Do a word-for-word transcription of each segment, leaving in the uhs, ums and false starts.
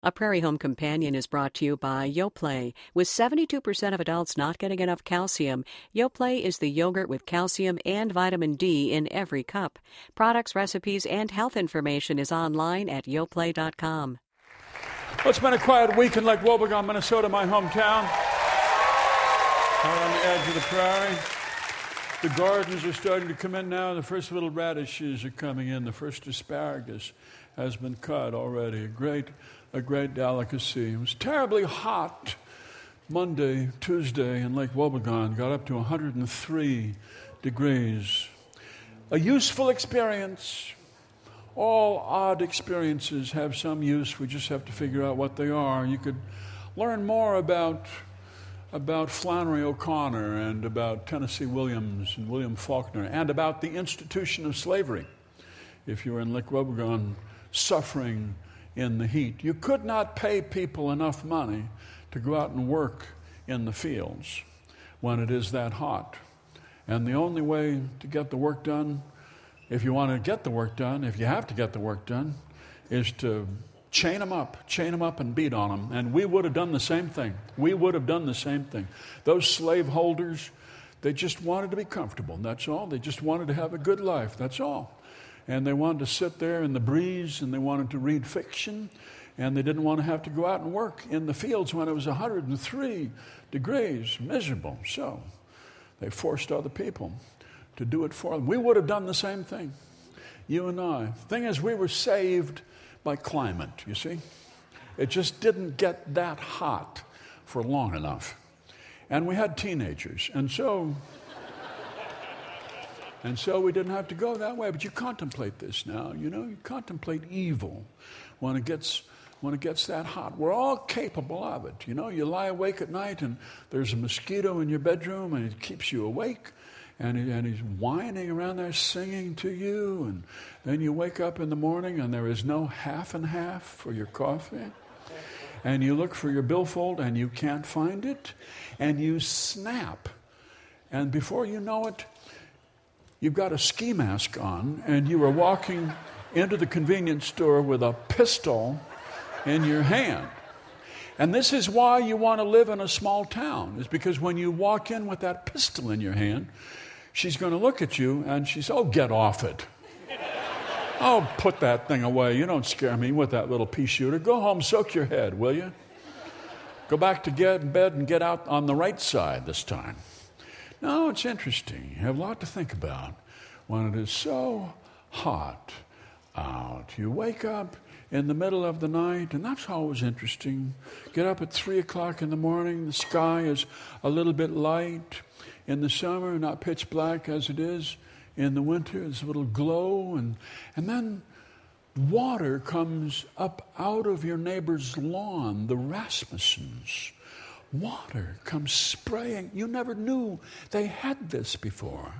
A Prairie Home Companion is brought to you by Yoplait. With seventy-two percent of adults not getting enough calcium, Yoplait is the yogurt with calcium and vitamin D in every cup. Products, recipes, and health information is online at yoplait dot com. Well, it's been a quiet week in Lake Wobegon, Minnesota, my hometown. Out on the edge of the prairie. The gardens are starting to come in now. The first little radishes are coming in. The first asparagus has been cut already. A great, a great delicacy. It was terribly hot Monday, Tuesday in Lake Wobegon. Got up to one hundred three degrees. A useful experience. All odd experiences have some use. We just have to figure out what they are. You could learn more about about Flannery O'Connor and about Tennessee Williams and William Faulkner and about the institution of slavery if you were in Lake Wobegon suffering in the heat. You could not pay people enough money to go out and work in the fields when it is that hot. And the only way to get the work done, if you want to get the work done, if you have to get the work done, is to chain them up, chain them up and beat on them. And we would have done the same thing. We would have done the same thing. Those slaveholders, they just wanted to be comfortable, that's all. They just wanted to have a good life, that's all. And they wanted to sit there in the breeze, and they wanted to read fiction, and they didn't want to have to go out and work in the fields when it was one hundred three degrees, miserable. So they forced other people to do it for them. We would have done the same thing, you and I. The thing is, we were saved by climate, you see. It just didn't get that hot for long enough. And we had teenagers, and so and so we didn't have to go that way. But you contemplate this now, you know, you contemplate evil when it gets when it gets that hot. We're all capable of it. You know, you lie awake at night and there's a mosquito in your bedroom and it keeps you awake. And, he, and he's whining around there, singing to you. And then you wake up in the morning and there is no half and half for your coffee. And you look for your billfold and you can't find it. And you snap. And before you know it, you've got a ski mask on and you are walking into the convenience store with a pistol in your hand. And this is why you want to live in a small town, is because when you walk in with that pistol in your hand, she's going to look at you and she says, oh, get off it. Oh, put that thing away. You don't scare me with that little pea shooter. Go home, soak your head, will you? Go back to get in bed and get out on the right side this time. No, it's interesting. You have a lot to think about when it is so hot out. You wake up in the middle of the night, and that's always interesting. Get up at three o'clock in the morning. The sky is a little bit light. In the summer, not pitch black as it is in the winter. There's a little glow, and and then water comes up out of your neighbor's lawn, the Rasmussens. Water comes spraying. You never knew they had this before.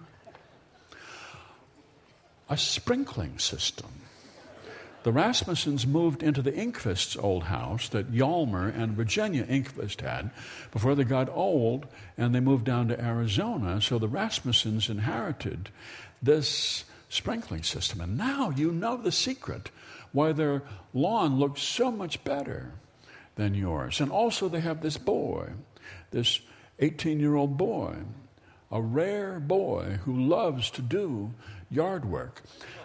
A sprinkling system. The Rasmussens moved into the Inkvists' old house that Yalmer and Virginia Inkvist had before they got old, and they moved down to Arizona. So the Rasmussens inherited this sprinkling system. And now you know the secret why their lawn looks so much better than yours. And also they have this boy, this eighteen-year-old boy, a rare boy who loves to do yard work.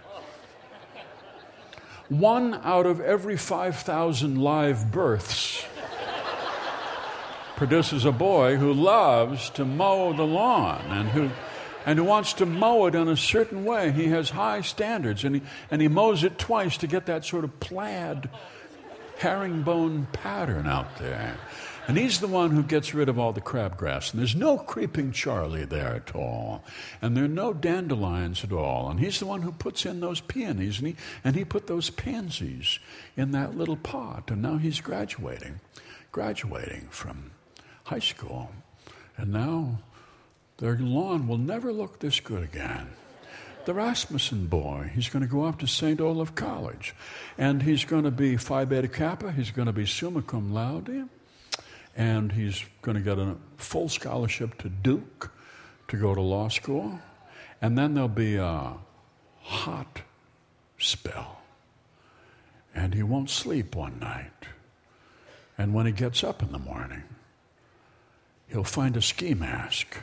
One out of every five thousand live births produces a boy who loves to mow the lawn and who and who wants to mow it in a certain way. He has high standards, and he, and he mows it twice to get that sort of plaid herringbone pattern out there. And he's the one who gets rid of all the crabgrass. And there's no creeping Charlie there at all. And there are no dandelions at all. And he's the one who puts in those peonies. And he, and he put those pansies in that little pot. And now he's graduating, graduating from high school. And now their lawn will never look this good again. The Rasmussen boy, he's going to go off to Saint Olaf College. And he's going to be Phi Beta Kappa. He's going to be summa cum laude. And he's going to get a full scholarship to Duke to go to law school. And then there'll be a hot spell. And he won't sleep one night. And when he gets up in the morning, he'll find a ski mask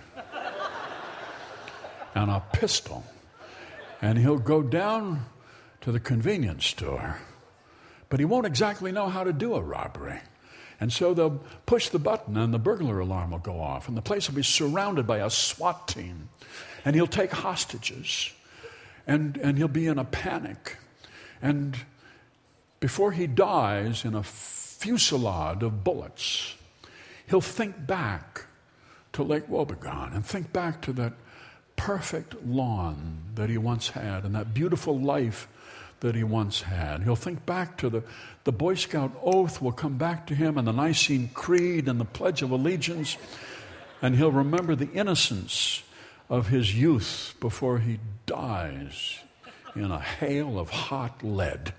and a pistol, and he'll go down to the convenience store, but he won't exactly know how to do a robbery. And so they'll push the button and the burglar alarm will go off, and the place will be surrounded by a SWAT team, and he'll take hostages, and, and he'll be in a panic. And before he dies in a fusillade of bullets, he'll think back to Lake Wobegon and think back to that perfect lawn that he once had and that beautiful life that he once had. He'll think back to the, the Boy Scout oath will come back to him and the Nicene Creed and the Pledge of Allegiance, and he'll remember the innocence of his youth before he dies in a hail of hot lead.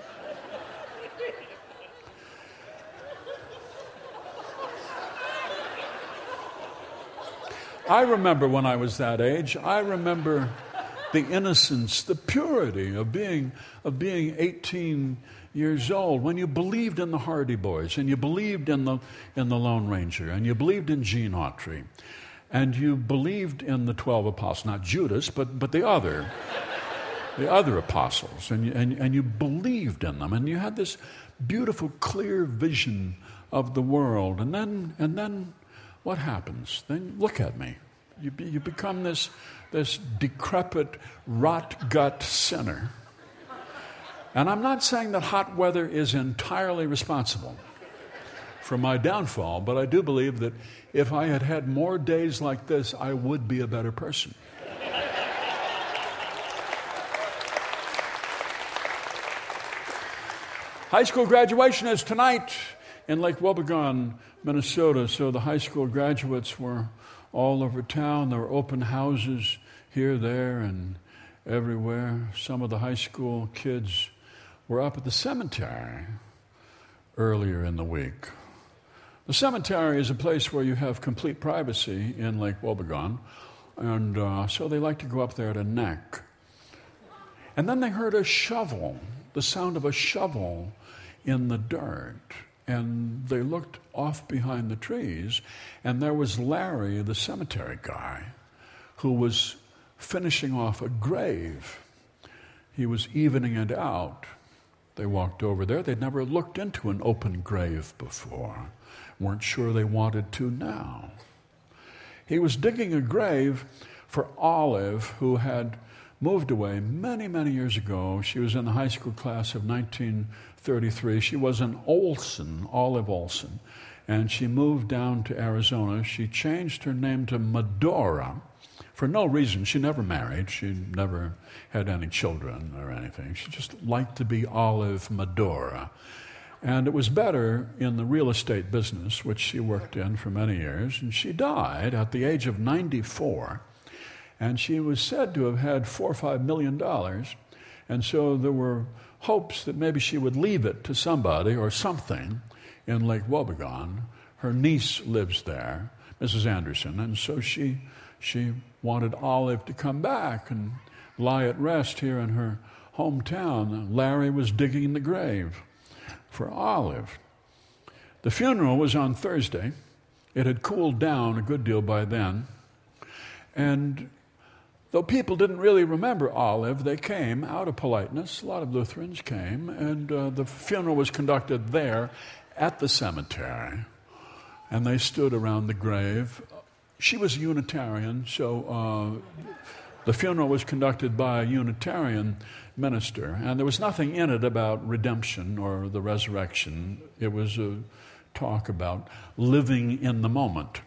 I remember when I was that age, I remember the innocence, the purity of being of being eighteen years old, when you believed in the Hardy Boys, and you believed in the in the Lone Ranger, and you believed in Gene Autry, and you believed in the twelve apostles, not Judas, but but the other, the other apostles, and you, and and you believed in them, and you had this beautiful, clear vision of the world, and then and then. What happens? Then look at me. You, be, you become this, this decrepit, rot-gut sinner. And I'm not saying that hot weather is entirely responsible for my downfall, but I do believe that if I had had more days like this, I would be a better person. High school graduation is tonight in Lake Wobegon, Minnesota. So the high school graduates were all over town. There were open houses here, there, and everywhere. Some of the high school kids were up at the cemetery earlier in the week. The cemetery is a place where you have complete privacy in Lake Wobegon, and uh, so they like to go up there to neck. And then they heard a shovel, the sound of a shovel in the dirt. And they looked off behind the trees, and there was Larry, the cemetery guy, who was finishing off a grave. He was evening it out. They walked over there. They'd never looked into an open grave before. Weren't sure they wanted to now. He was digging a grave for Olive, who had moved away many, many years ago. She was in the high school class of nineteen thirty-three. She was an Olson, Olive Olson, and she moved down to Arizona. She changed her name to Medora for no reason. She never married. She never had any children or anything. She just liked to be Olive Medora. And it was better in the real estate business, which she worked in for many years. And she died at the age of ninety-four. And she was said to have had four or five million dollars. And so there were hopes that maybe she would leave it to somebody or something in Lake Wobegon. Her niece lives there, Missus Anderson, and so she she wanted Olive to come back and lie at rest here in her hometown. Larry was digging the grave for Olive. The funeral was on Thursday. It had cooled down a good deal by then. And though people didn't really remember Olive, they came out of politeness. A lot of Lutherans came, and uh, the funeral was conducted there at the cemetery. And they stood around the grave. She was a Unitarian, so uh, the funeral was conducted by a Unitarian minister. And there was nothing in it about redemption or the resurrection. It was a talk about living in the moment.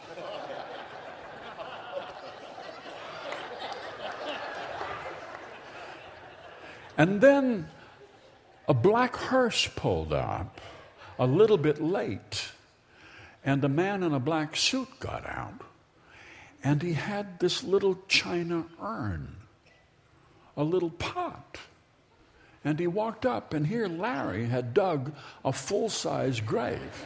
And then a black hearse pulled up a little bit late, and a man in a black suit got out, and he had this little china urn, a little pot. And he walked up, and here Larry had dug a full-size grave.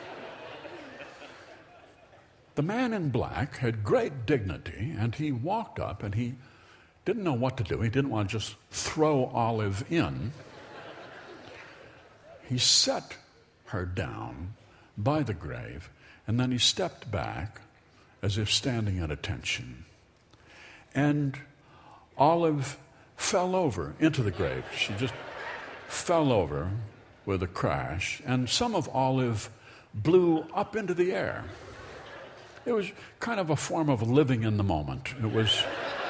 The man in black had great dignity, and he walked up, and he didn't know what to do. He didn't want to just throw Olive in. He set her down by the grave, and then he stepped back as if standing at attention. And Olive fell over into the grave. She just fell over with a crash, and some of Olive blew up into the air. It was kind of a form of living in the moment. It was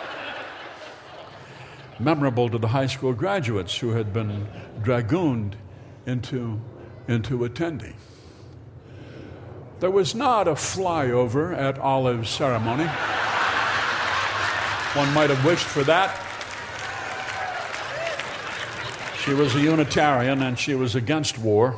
memorable to the high school graduates who had been dragooned into, into attending. There was not a flyover at Olive's ceremony. One might have wished for that. She was a Unitarian and she was against war.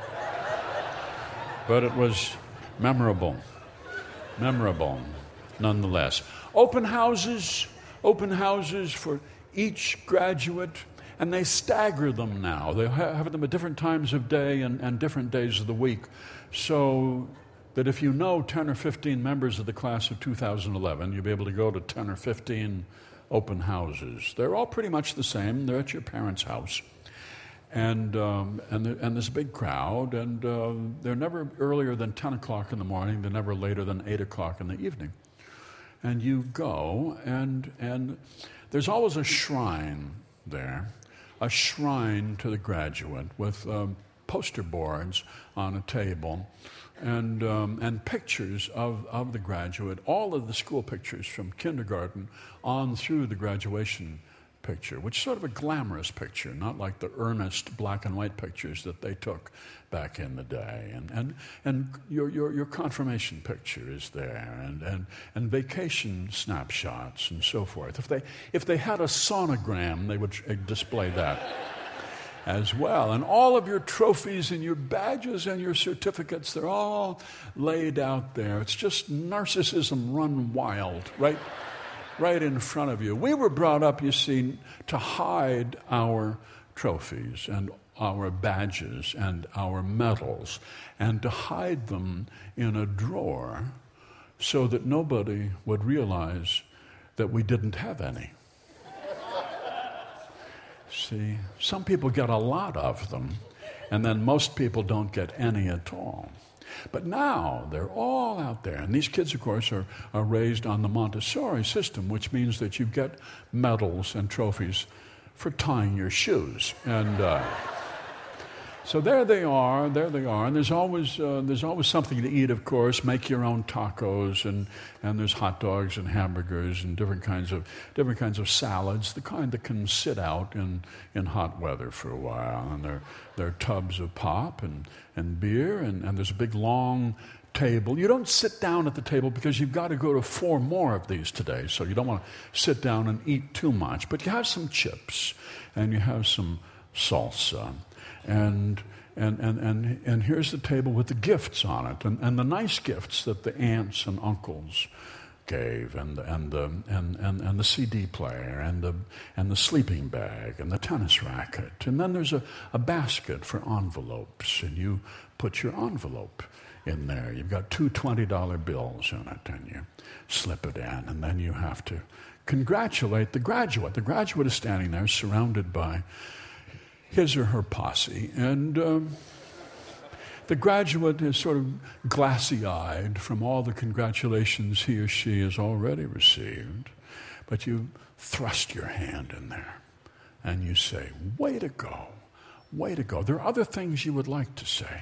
But it was memorable. Memorable, nonetheless. Open houses, open houses for each graduate, and they stagger them now. They have them at different times of day and, and different days of the week, so that if you know ten or fifteen members of the class of two thousand eleven, you'll be able to go to ten or fifteen open houses. They're all pretty much the same. They're at your parents' house. And um, and, the, and this big crowd, and uh, they're never earlier than ten o'clock in the morning. They're never later than eight o'clock in the evening. And you go, and and there's always a shrine there, a shrine to the graduate with um, poster boards on a table, and um, and pictures of, of the graduate, all of the school pictures from kindergarten on through the graduation picture, which is sort of a glamorous picture, not like the earnest black and white pictures that they took back in the day. And and, and your, your your confirmation picture is there, and, and, and vacation snapshots and so forth. If they if they had a sonogram, they would display that as well. And all of your trophies and your badges and your certificates, they're all laid out there. It's just narcissism run wild, right? Right in front of you. We were brought up, you see, to hide our trophies and our badges and our medals, and to hide them in a drawer so that nobody would realize that we didn't have any. See, some people get a lot of them, and then most people don't get any at all. But now they're all out there. And these kids, of course, are, are raised on the Montessori system, which means that you get medals and trophies for tying your shoes. And uh, so there they are, there they are. And there's always uh, there's always something to eat, of course. Make your own tacos, and, and there's hot dogs and hamburgers and different kinds of different kinds of salads, the kind that can sit out in, in hot weather for a while. And there, there are tubs of pop and, and beer, and, and there's a big long table. You don't sit down at the table because you've got to go to four more of these today, so you don't want to sit down and eat too much. But you have some chips, and you have some salsa. And and, and and and here's the table with the gifts on it, and, and the nice gifts that the aunts and uncles gave, and and the and, and, and the C D player, and the and the sleeping bag, and the tennis racket. And then there's a, a basket for envelopes, and you put your envelope in there. You've got two twenty dollar bills in it, and you slip it in, and then you have to congratulate the graduate. The graduate is standing there surrounded by his or her posse, and um, the graduate is sort of glassy-eyed from all the congratulations he or she has already received, but you thrust your hand in there, and you say, way to go, way to go. There are other things you would like to say.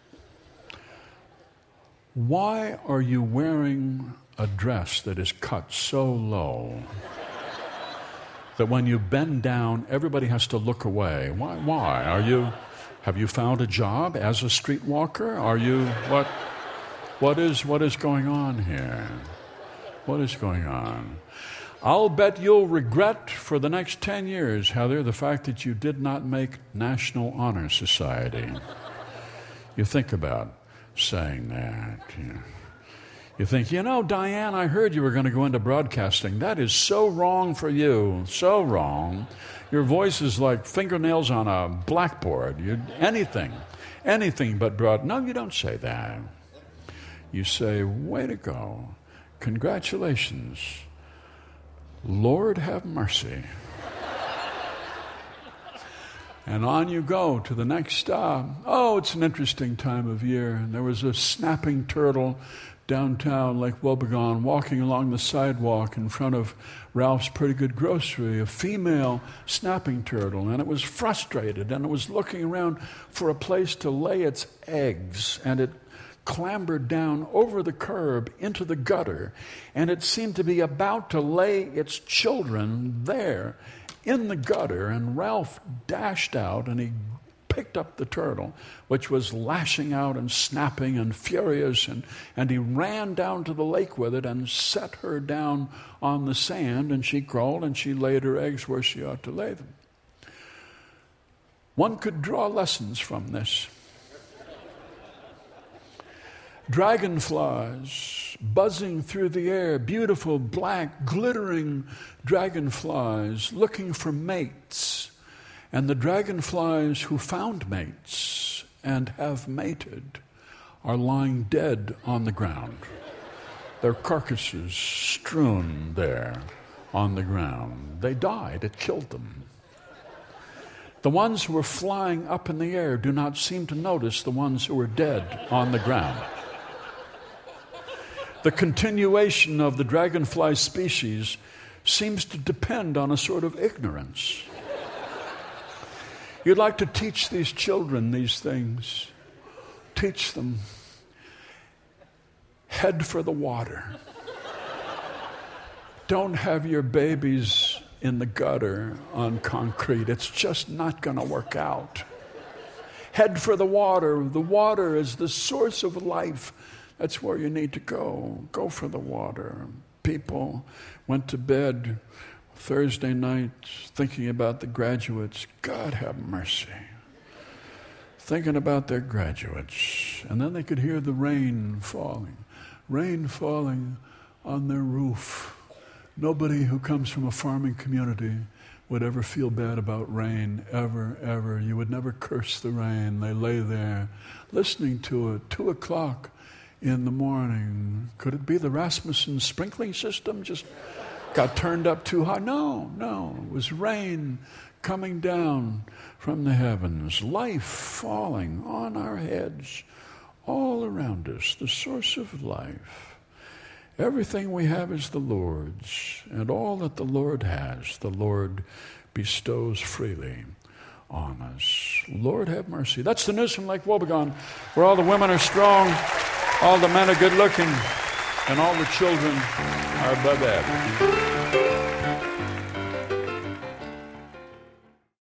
Why are you wearing a dress that is cut so low that when you bend down, everybody has to look away? Why? Why? Are you, have you found a job as a streetwalker? Are you, what, what is, what is going on here? What is going on? I'll bet you'll regret for the next ten years, Heather, the fact that you did not make National Honor Society. You think about saying that. You know. You think, you know, Diane, I heard you were going to go into broadcasting. That is so wrong for you, so wrong. Your voice is like fingernails on a blackboard. You anything, anything but broad. No, you don't say that. You say, way to go. Congratulations. Lord have mercy. And on you go to the next stop. Oh, it's an interesting time of year. And there was a snapping turtle downtown Lake Wobegon walking along the sidewalk in front of Ralph's Pretty Good Grocery, a female snapping turtle. And it was frustrated, and it was looking around for a place to lay its eggs. And it clambered down over the curb into the gutter. And it seemed to be about to lay its children there in the gutter, and Ralph dashed out and he picked up the turtle, which was lashing out and snapping and furious, and, and he ran down to the lake with it and set her down on the sand, and she crawled and she laid her eggs where she ought to lay them. One could draw lessons from this. Dragonflies buzzing through the air, beautiful black glittering dragonflies looking for mates. And the dragonflies who found mates and have mated are lying dead on the ground. Their carcasses strewn there on the ground. They died, it killed them. The ones who are flying up in the air do not seem to notice the ones who are dead on the ground. The continuation of the dragonfly species seems to depend on a sort of ignorance. You'd like to teach these children these things. Teach them. Head for the water. Don't have your babies in the gutter on concrete. It's just not going to work out. Head for the water. The water is the source of life. That's where you need to go. Go for the water. People went to bed Thursday night thinking about the graduates. God have mercy. Thinking about their graduates. And then they could hear the rain falling. Rain falling on their roof. Nobody who comes from a farming community would ever feel bad about rain, ever, ever. You would never curse the rain. They lay there listening to it. Two o'clock in the morning. Could it be the Rasmussen sprinkling system just got turned up too high? No, no. It was rain coming down from the heavens. Life falling on our heads all around us. The source of life. Everything we have is the Lord's. And all that the Lord has, the Lord bestows freely on us. Lord have mercy. That's the news from Lake Wobegon, where all the women are strong, all the men are good looking, and all the children are above average.